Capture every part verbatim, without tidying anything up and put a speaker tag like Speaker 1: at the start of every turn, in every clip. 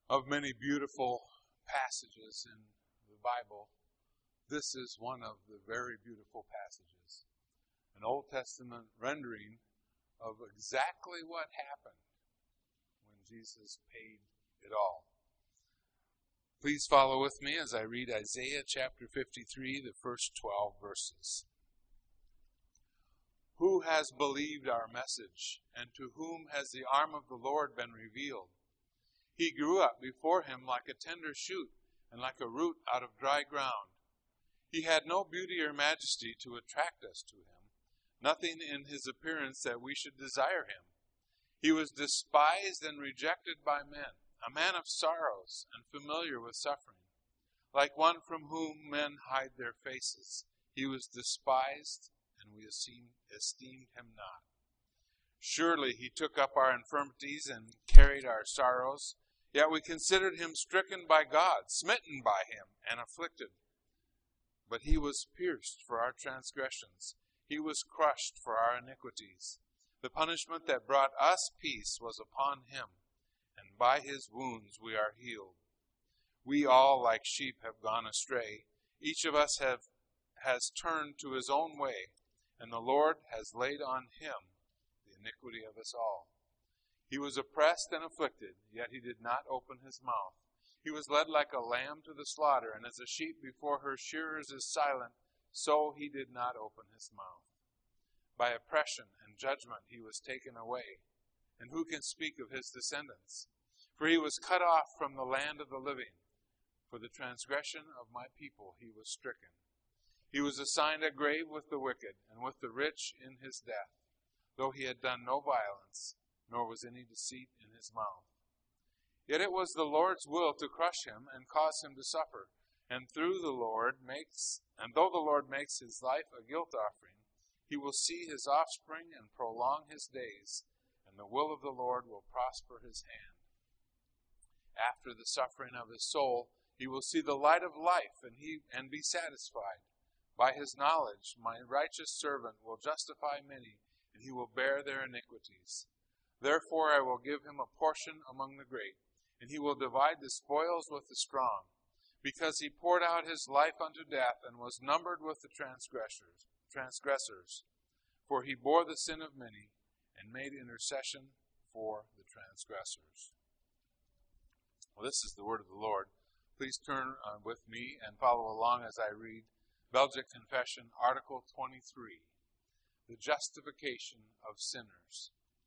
Speaker 1: Of many beautiful passages in the Bible, this is one of the very beautiful passages. An Old Testament rendering of exactly what happened when Jesus paid it all. Please follow with me as I read Isaiah chapter fifty-three, the first twelve verses. Who has believed our message, and to whom has the arm of the Lord been revealed? He grew up before him like a tender shoot, and like a root out of dry ground. He had no beauty or majesty to attract us to him, nothing in his appearance that we should desire him. He was despised and rejected by men, a man of sorrows and familiar with suffering. Like one from whom men hide their faces, he was despised, and we esteemed him not. Surely he took up our infirmities and carried our sorrows. Yet we considered him stricken by God, smitten by him, and afflicted. But he was pierced for our transgressions. He was crushed for our iniquities. The punishment that brought us peace was upon him, and by his wounds we are healed. We all, like sheep, have gone astray. Each of us have, has turned to his own way, and the Lord has laid on him the iniquity of us all. He was oppressed and afflicted, yet he did not open his mouth. He was led like a lamb to the slaughter, and as a sheep before her shearers is silent, so he did not open his mouth. By oppression and judgment he was taken away. And who can speak of his descendants? For he was cut off from the land of the living. For the transgression of my people he was stricken. He was assigned a grave with the wicked, and with the rich in his death, though he had done no violence, nor was any deceit in his mouth. Yet it was the Lord's will to crush him and cause him to suffer. And through the Lord makes, and though the Lord makes his life a guilt offering, he will see his offspring and prolong his days, and the will of the Lord will prosper his hand. After the suffering of his soul, he will see the light of life, and he and be satisfied. By his knowledge, my righteous servant will justify many, and he will bear their iniquities. Therefore I will give him a portion among the great, and he will divide the spoils with the strong, because he poured out his life unto death, and was numbered with the transgressors. transgressors. For he bore the sin of many, and made intercession for the transgressors. Well, this is the word of the Lord. Please turn uh, with me and follow along as I read Belgic Confession, Article twenty-three, the justification of sinners.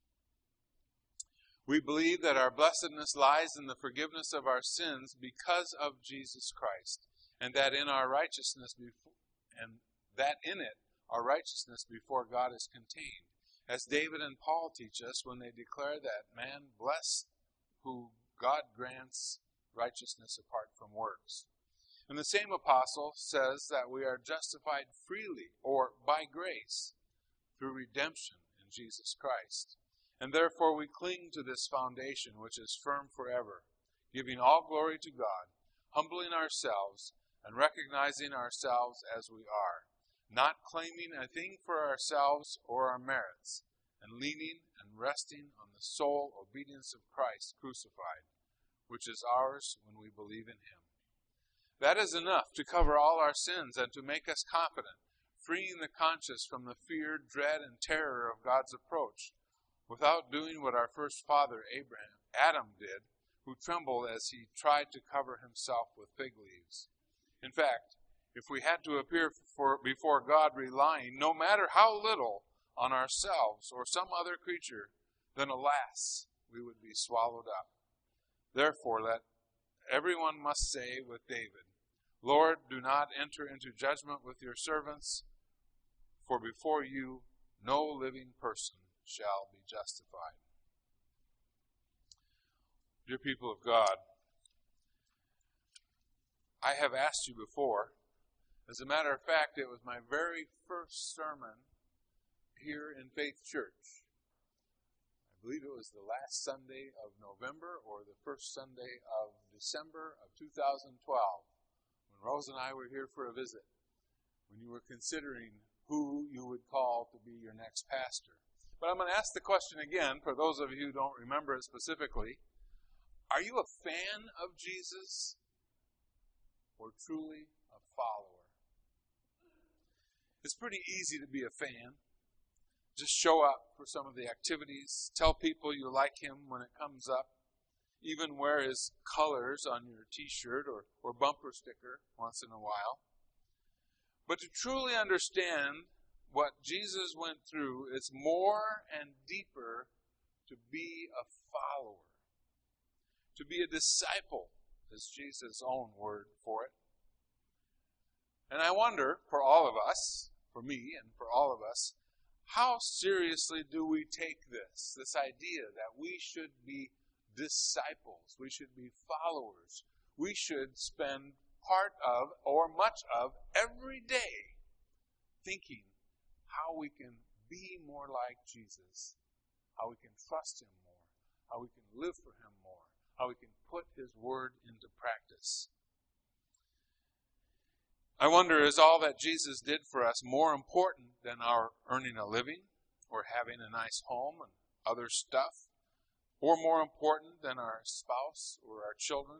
Speaker 1: We believe that our blessedness lies in the forgiveness of our sins because of Jesus Christ, and that in our righteousness before, and that in it our righteousness before God is contained, as David and Paul teach us when they declare that man blessed who God grants righteousness apart from works. And the same apostle says that we are justified freely or by grace through redemption in Jesus Christ. And therefore we cling to this foundation which is firm forever, giving all glory to God, humbling ourselves and recognizing ourselves as we are, not claiming a thing for ourselves or our merits, and leaning and resting on the sole obedience of Christ crucified, which is ours when we believe in him. That is enough to cover all our sins and to make us confident, freeing the conscience from the fear, dread, and terror of God's approach, without doing what our first father Abraham, Adam did, who trembled as he tried to cover himself with fig leaves. In fact, if we had to appear for, before God relying, no matter how little, on ourselves or some other creature, then alas, we would be swallowed up. Therefore, let everyone must say with David, Lord, do not enter into judgment with your servants, for before you no living person shall be justified. Dear people of God, I have asked you before. As a matter of fact, it was my very first sermon here in Faith Church. I believe it was the last Sunday of November or the first Sunday of December of two thousand twelve, when Rose and I were here for a visit, when you were considering who you would call to be your next pastor. But I'm going to ask the question again, for those of you who don't remember it specifically. Are you a fan of Jesus or truly a follower? It's pretty easy to be a fan. Just show up for some of the activities. Tell people you like him when it comes up. Even wear his colors on your t-shirt or, or bumper sticker once in a while. But to truly understand what Jesus went through, it's more and deeper to be a follower. To be a disciple is Jesus' own word for it. And I wonder, for all of us, for me and for all of us, how seriously do we take this, this idea that we should be disciples, we should be followers, we should spend part of or much of every day thinking how we can be more like Jesus, how we can trust him more, how we can live for him more, how we can put his word into practice. I wonder, is all that Jesus did for us more important than our earning a living or having a nice home and other stuff? Or more important than our spouse or our children?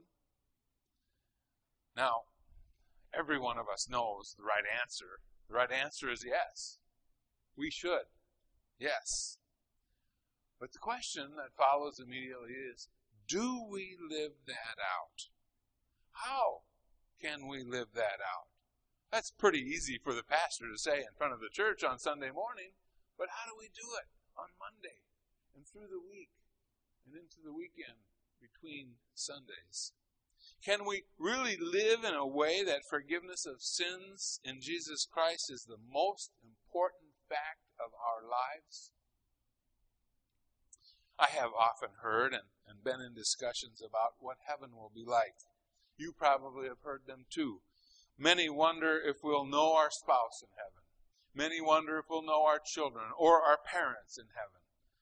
Speaker 1: Now, every one of us knows the right answer. The right answer is yes. We should. Yes. But the question that follows immediately is, do we live that out? How can we live that out? That's pretty easy for the pastor to say in front of the church on Sunday morning, but how do we do it on Monday and through the week and into the weekend between Sundays? Can we really live in a way that forgiveness of sins in Jesus Christ is the most important fact of our lives? I have often heard and, and been in discussions about what heaven will be like. You probably have heard them too. Many wonder if we'll know our spouse in heaven. Many wonder if we'll know our children or our parents in heaven.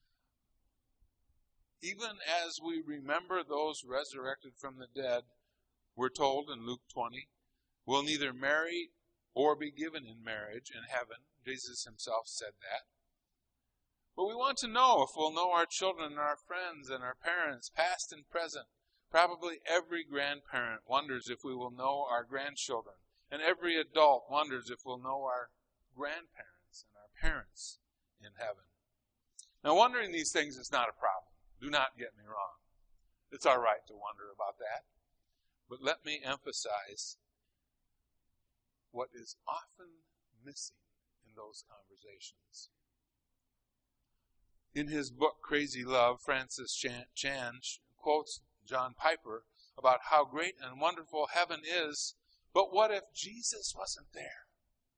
Speaker 1: Even as we remember those resurrected from the dead, we're told in Luke twenty, we'll neither marry or be given in marriage in heaven. Jesus himself said that. But we want to know if we'll know our children and our friends and our parents, past and present. Probably every grandparent wonders if we will know our grandchildren. And every adult wonders if we'll know our grandparents and our parents in heaven. Now, wondering these things is not a problem. Do not get me wrong. It's all right to wonder about that. But let me emphasize what is often missing in those conversations. In his book, Crazy Love, Francis Chan, Chan quotes John Piper about how great and wonderful heaven is, but what if Jesus wasn't there?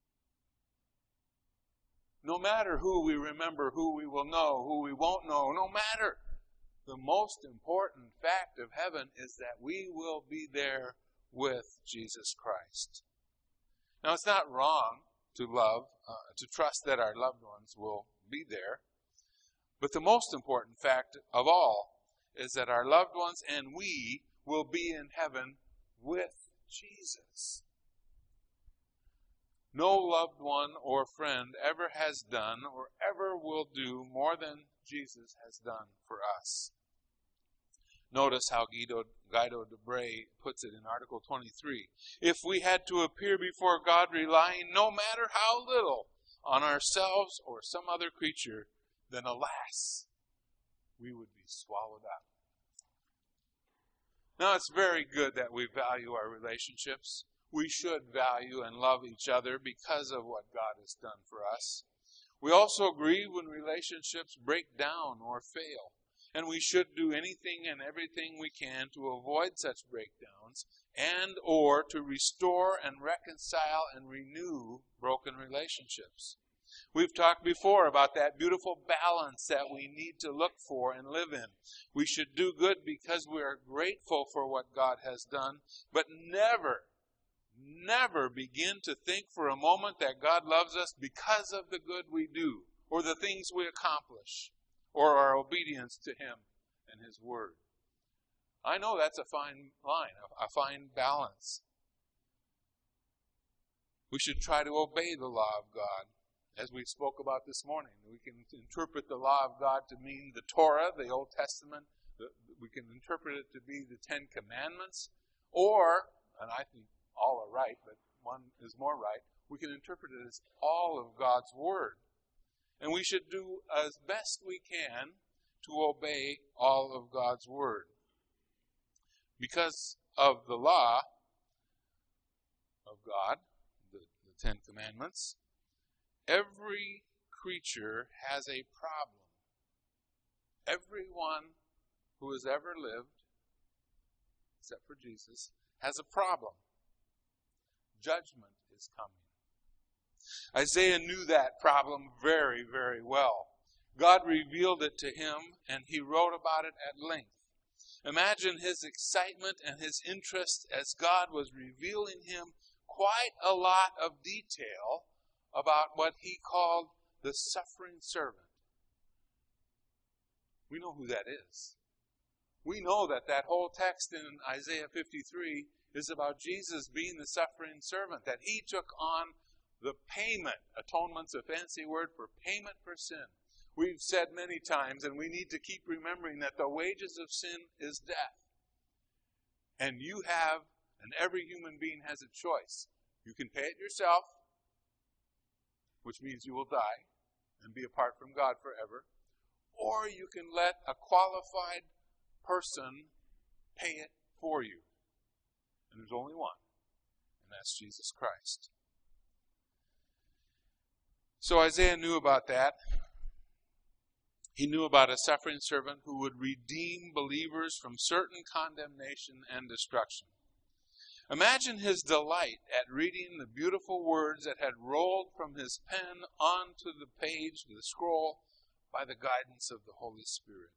Speaker 1: No matter who we remember, who we will know, who we won't know, no matter. The most important fact of heaven is that we will be there with Jesus Christ. Now, it's not wrong to love, uh, to trust that our loved ones will be there. But the most important fact of all is that our loved ones and we will be in heaven with Jesus. No loved one or friend ever has done or ever will do more than Jesus has done for us. Notice how Guido, Guido de Bray puts it in Article twenty-three. If we had to appear before God relying, no matter how little, on ourselves or some other creature, then alas, we would be swallowed up. Now, it's very good that we value our relationships. We should value and love each other because of what God has done for us. We also grieve when relationships break down or fail. And we should do anything and everything we can to avoid such breakdowns and or to restore and reconcile and renew broken relationships. We've talked before about that beautiful balance that we need to look for and live in. We should do good because we are grateful for what God has done, but never, never begin to think for a moment that God loves us because of the good we do or the things we accomplish, or our obedience to him and his word. I know that's a fine line, a fine balance. We should try to obey the law of God, as we spoke about this morning. We can interpret the law of God to mean the Torah, the Old Testament, The, we can interpret it to be the Ten Commandments, or, and I think all are right, but one is more right, we can interpret it as all of God's Word. And we should do as best we can to obey all of God's Word. Because of the law of God, the, the Ten Commandments, every creature has a problem. Everyone who has ever lived, except for Jesus, has a problem. Judgment is coming. Isaiah knew that problem very, very well. God revealed it to him, and he wrote about it at length. Imagine his excitement and his interest as God was revealing him quite a lot of detail about what he called the suffering servant. We know who that is. We know that that whole text in Isaiah fifty-three is about Jesus being the suffering servant, that he took on the payment. Atonement's a fancy word for payment for sin. We've said many times, and we need to keep remembering that the wages of sin is death. And you have, and every human being has a choice. You can pay it yourself, which means you will die and be apart from God forever, or you can let a qualified person pay it for you. And there's only one, and that's Jesus Christ. So Isaiah knew about that. He knew about a suffering servant who would redeem believers from certain condemnation and destruction. Imagine his delight at reading the beautiful words that had rolled from his pen onto the page, the scroll, by the guidance of the Holy Spirit.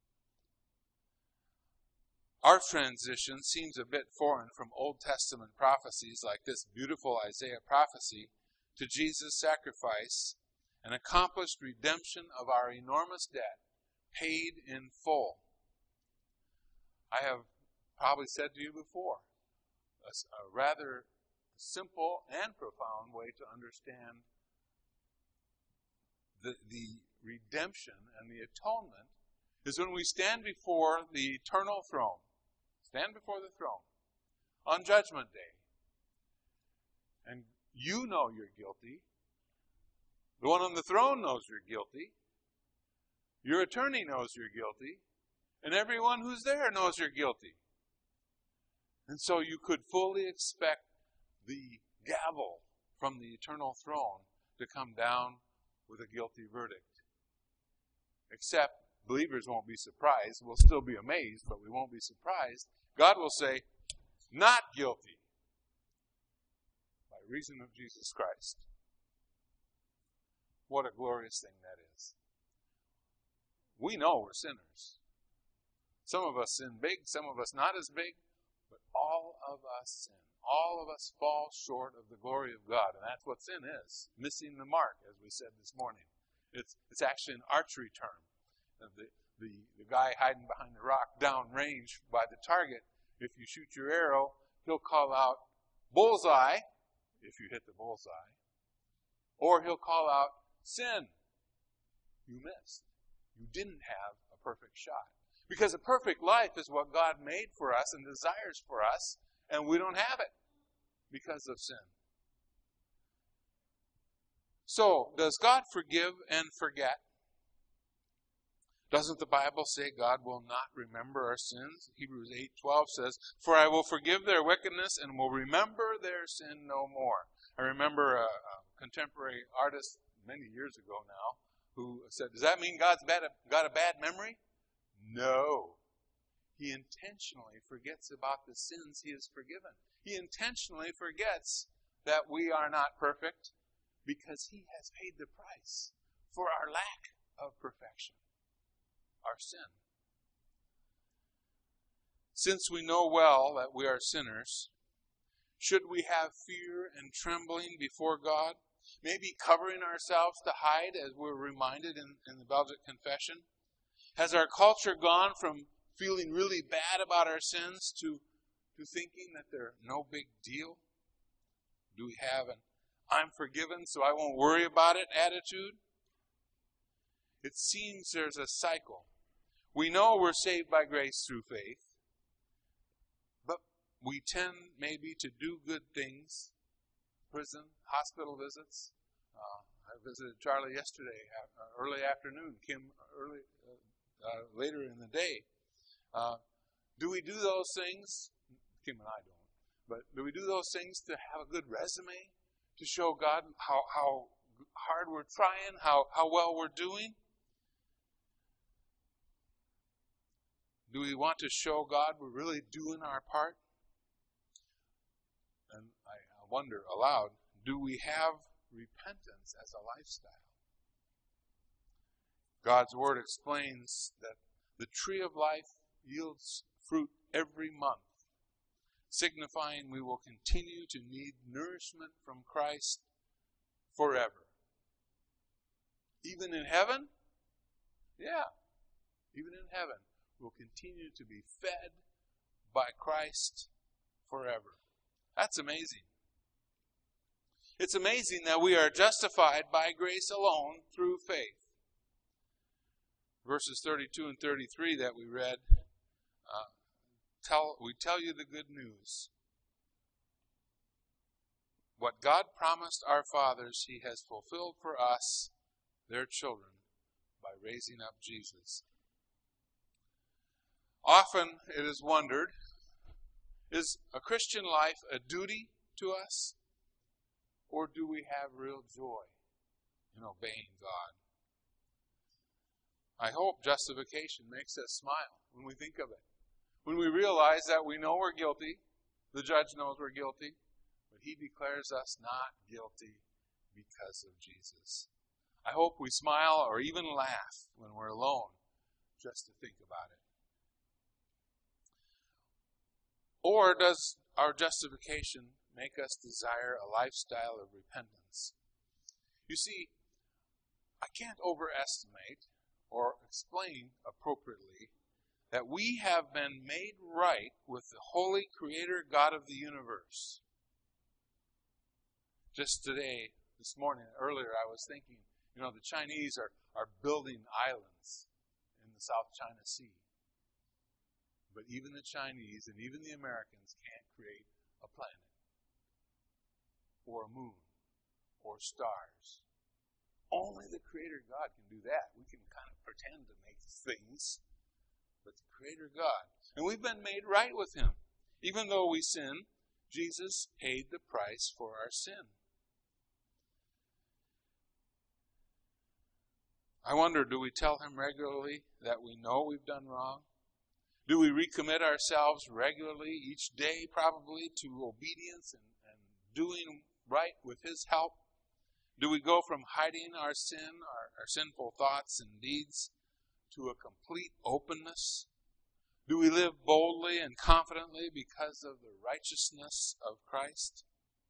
Speaker 1: Our transition seems a bit foreign from Old Testament prophecies like this beautiful Isaiah prophecy to Jesus' sacrifice and accomplished redemption of our enormous debt, paid in full. I have probably said to you before, a, a rather simple and profound way to understand the, the redemption and the atonement is when we stand before the eternal throne, stand before the throne on Judgment Day, and you know you're guilty. The one on the throne knows you're guilty. Your attorney knows you're guilty. And everyone who's there knows you're guilty. And so you could fully expect the gavel from the eternal throne to come down with a guilty verdict. Except believers won't be surprised. We'll still be amazed, but we won't be surprised. God will say, not guilty, by reason of Jesus Christ. What a glorious thing that is. We know we're sinners. Some of us sin big, some of us not as big, but all of us sin. All of us fall short of the glory of God, and that's what sin is, missing the mark, as we said this morning. It's it's actually an archery term. The, the, the guy hiding behind the rock downrange by the target, if you shoot your arrow, he'll call out, bullseye, if you hit the bullseye, or he'll call out, sin. You missed. You didn't have a perfect shot. Because a perfect life is what God made for us and desires for us, and we don't have it because of sin. So, does God forgive and forget? Doesn't the Bible say God will not remember our sins? Hebrews eight twelve says, "For I will forgive their wickedness and will remember their sin no more." I remember a, a contemporary artist many years ago now who said, does that mean God's bad, got a bad memory? No. He intentionally forgets about the sins he has forgiven. He intentionally forgets that we are not perfect because he has paid the price for our lack of perfection, our sin. Since we know well that we are sinners, should we have fear and trembling before God? Maybe covering ourselves to hide, as we're reminded in, in the Belgic Confession? Has our culture gone from feeling really bad about our sins to, to thinking that they're no big deal? Do we have an I'm forgiven so I won't worry about it attitude? It seems there's a cycle. We know we're saved by grace through faith, but we tend maybe to do good things, prison, hospital visits. Uh, I visited Charlie yesterday, uh, early afternoon, Kim early, uh, uh, later in the day. Uh, do we do those things? Kim and I don't. But do we do those things to have a good resume? To show God how, how hard we're trying, how, how well we're doing? Do we want to show God we're really doing our part? And I wonder aloud, do we have repentance as a lifestyle? God's Word explains that the tree of life yields fruit every month, signifying we will continue to need nourishment from Christ forever. Even in heaven? Yeah, even in heaven. Will continue to be fed by Christ forever. That's amazing. It's amazing that we are justified by grace alone through faith. Verses thirty-two and thirty-three that we read, uh, tell we tell you the good news. What God promised our fathers, He has fulfilled for us, their children, by raising up Jesus. Often it is wondered, is a Christian life a duty to us? Or do we have real joy in obeying God? I hope justification makes us smile when we think of it. When we realize that we know we're guilty, the judge knows we're guilty, but He declares us not guilty because of Jesus. I hope we smile or even laugh when we're alone just to think about it. Or does our justification make us desire a lifestyle of repentance? You see, I can't overestimate or explain appropriately that we have been made right with the holy Creator God of the universe. Just today, this morning, earlier, I was thinking, you know, the Chinese are, are building islands in the South China Sea. But even the Chinese and even the Americans can't create a planet or a moon or stars. Only the Creator God can do that. We can kind of pretend to make things, but the Creator God. And we've been made right with Him. Even though we sin, Jesus paid the price for our sin. I wonder, do we tell Him regularly that we know we've done wrong? Do we recommit ourselves regularly, each day probably, to obedience and, and doing right with His help? Do we go from hiding our sin, our, our sinful thoughts and deeds, to a complete openness? Do we live boldly and confidently because of the righteousness of Christ?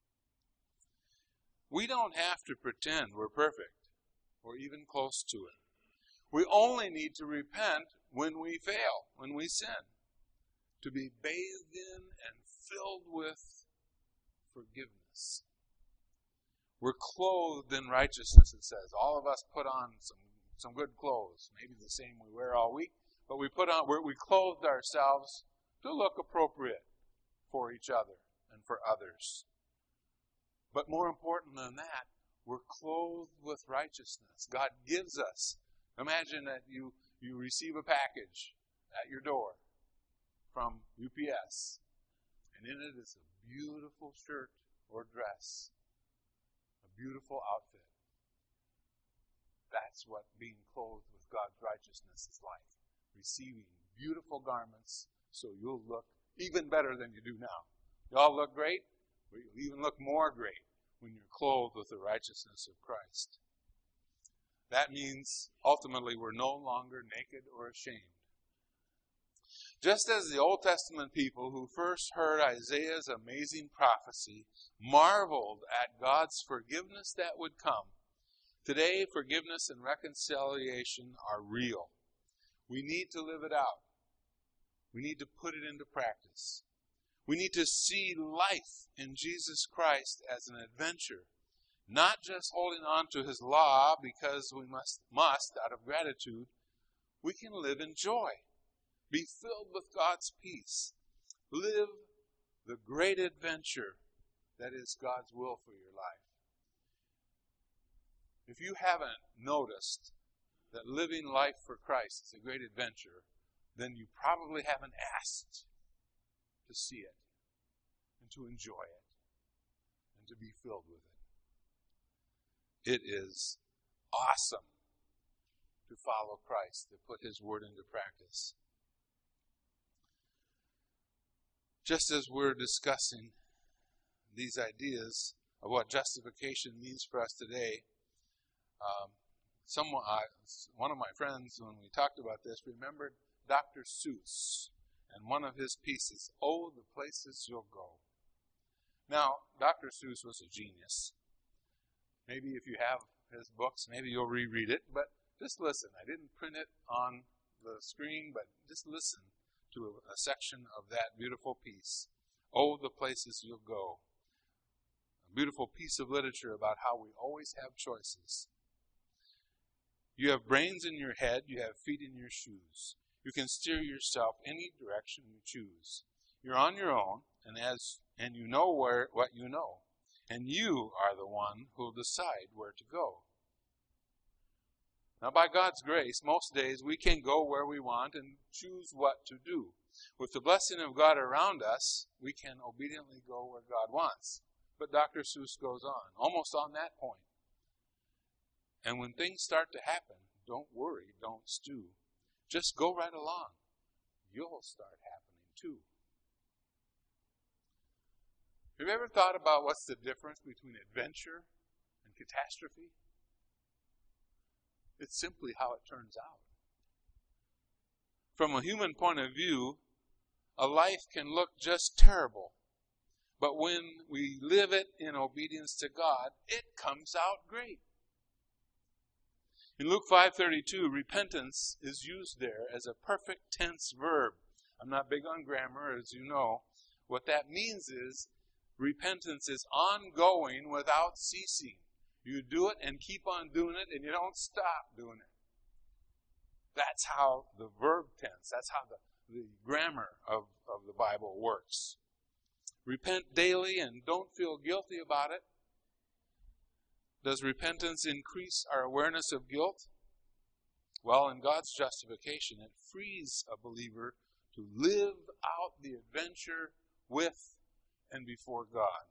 Speaker 1: We don't have to pretend we're perfect or even close to it. We only need to repent when we fail, when we sin, to be bathed in and filled with forgiveness. We're clothed in righteousness, it says. All of us put on some, some good clothes, maybe the same we wear all week, but we put on, we clothed ourselves to look appropriate for each other and for others. But more important than that, we're clothed with righteousness. God gives us. Imagine that you You receive a package at your door from U P S, and in it is a beautiful shirt or dress, a beautiful outfit. That's what being clothed with God's righteousness is like. Receiving beautiful garments so you'll look even better than you do now. You all look great, but you'll even look more great when you're clothed with the righteousness of Christ. That means, ultimately, we're no longer naked or ashamed. Just as the Old Testament people who first heard Isaiah's amazing prophecy marveled at God's forgiveness that would come, today forgiveness and reconciliation are real. We need to live it out. We need to put it into practice. We need to see life in Jesus Christ as an adventure. Not just holding on to His law because we must, must out of gratitude, we can live in joy, be filled with God's peace, live the great adventure that is God's will for your life. If you haven't noticed that living life for Christ is a great adventure, then you probably haven't asked to see it and to enjoy it and to be filled with it. It is awesome to follow Christ, to put His Word into practice. Just as we're discussing these ideas of what justification means for us today, um, someone, uh, one of my friends, when we talked about this, remembered Doctor Seuss and one of his pieces, "Oh, the Places You'll Go." Now, Doctor Seuss was a genius. Maybe if you have his books, maybe you'll reread it, but just listen. I didn't print it on the screen, but just listen to a, a section of that beautiful piece. "Oh, the Places You'll Go." A beautiful piece of literature about how we always have choices. You have brains in your head, you have feet in your shoes. You can steer yourself any direction you choose. You're on your own, and as and you know where what you know. And you are the one who'll decide where to go. Now, by God's grace, most days we can go where we want and choose what to do. With the blessing of God around us, we can obediently go where God wants. But Doctor Seuss goes on, almost on that point. And when things start to happen, don't worry, don't stew. Just go right along. You'll start happening too. Have you ever thought about what's the difference between adventure and catastrophe? It's simply how it turns out. From a human point of view, a life can look just terrible. But when we live it in obedience to God, it comes out great. In Luke five thirty-two, repentance is used there as a perfect tense verb. I'm not big on grammar, as you know. What that means is repentance is ongoing without ceasing. You do it and keep on doing it, and you don't stop doing it. That's how the verb tense, that's how the, the grammar of, of the Bible works. Repent daily and don't feel guilty about it. Does repentance increase our awareness of guilt? Well, in God's justification, it frees a believer to live out the adventure with and before God.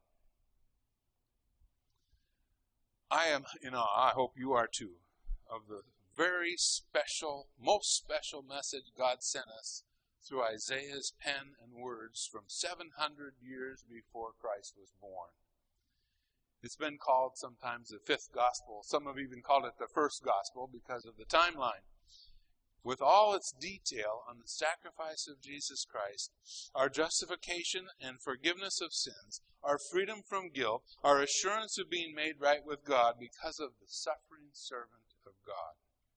Speaker 1: I am in awe, I hope you are too, of the very special, most special message God sent us through Isaiah's pen and words from seven hundred years before Christ was born. It's been called sometimes the fifth gospel. Some have even called it the first gospel because of the timeline. With all its detail on the sacrifice of Jesus Christ, our justification and forgiveness of sins, our freedom from guilt, our assurance of being made right with God because of the suffering servant of God.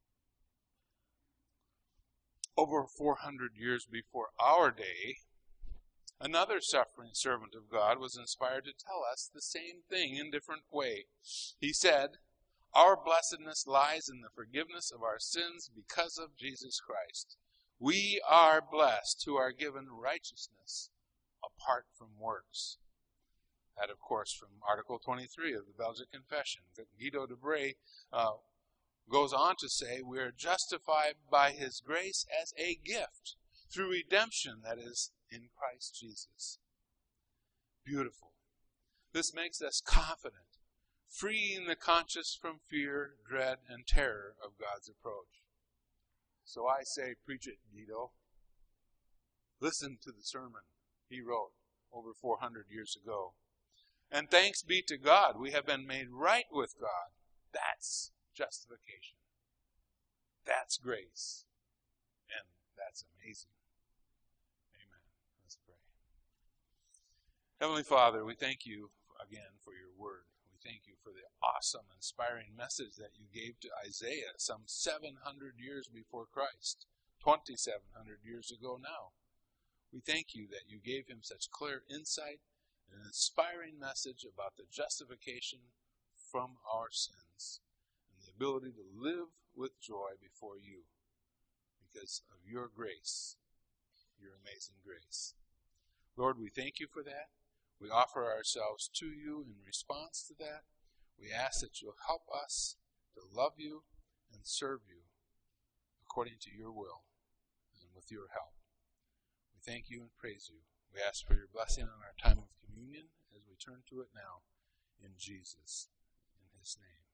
Speaker 1: Over four hundred years before our day, another suffering servant of God was inspired to tell us the same thing in a different way. He said, "Our blessedness lies in the forgiveness of our sins because of Jesus Christ. We are blessed who are given righteousness apart from works." That, of course, from Article twenty-three of the Belgic Confession. Guido de Bray uh, goes on to say, "We are justified by His grace as a gift through redemption that is in Christ Jesus." Beautiful. This makes us confident, freeing the conscious from fear, dread, and terror of God's approach. So I say, preach it, Guido. Listen to the sermon he wrote over four hundred years ago. And thanks be to God, we have been made right with God. That's justification. That's grace. And that's amazing. Amen. Let's pray. Heavenly Father, we thank you again for your word. We thank you for the awesome, inspiring message that you gave to Isaiah some seven hundred years before Christ, twenty-seven hundred years ago now. We thank you that you gave him such clear insight and an inspiring message about the justification from our sins and the ability to live with joy before you because of your grace, your amazing grace. Lord, we thank you for that. We offer ourselves to you in response to that. We ask that you'll help us to love you and serve you according to your will and with your help. We thank you and praise you. We ask for your blessing on our time of communion as we turn to it now in Jesus, in his name.